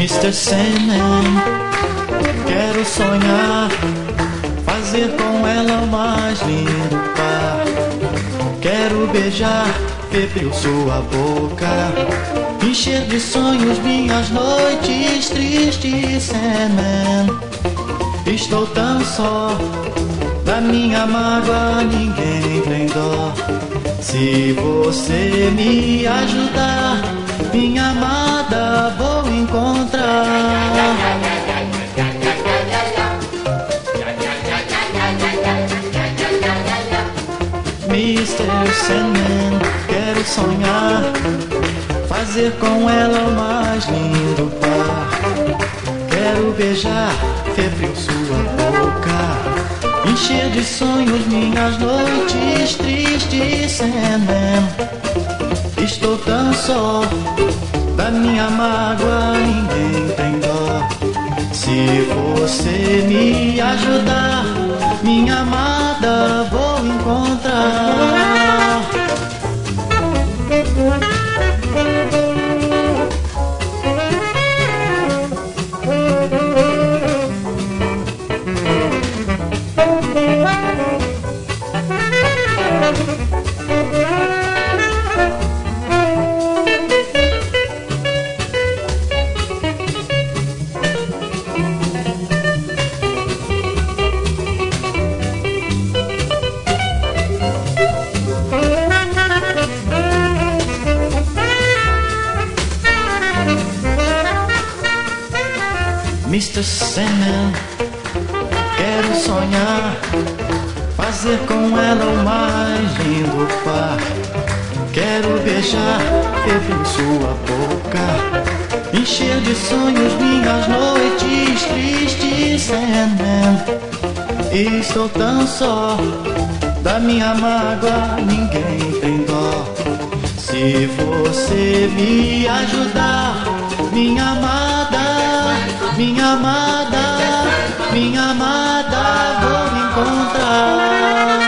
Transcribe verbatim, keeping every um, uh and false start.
mister Sandman, quero sonhar, fazer com ela o mais lindo par. Quero beijar, febril sua boca, encher de sonhos minhas noites tristes. Sandman, estou tão só, da minha mágoa ninguém tem dó. Se você me ajudar, minha amada vou encontrar. mister Sandman, quero sonhar, fazer com ela o mais lindo par. Quero beijar, febril sua boca, encher de sonhos minhas noites tristes. Sandman, estou tão só, da minha mágoa ninguém tem dó. Se você me ajudar, minha amada vou encontrar. mister Sandman, quero sonhar, fazer com ela o mais lindo par. Quero beijar, febril sua boca, encher de sonhos minhas noites tristes. Sandman, estou tão só, da minha mágoa ninguém tem dó. Se você me ajudar, minha amada, minha amada, minha amada vou encontrar.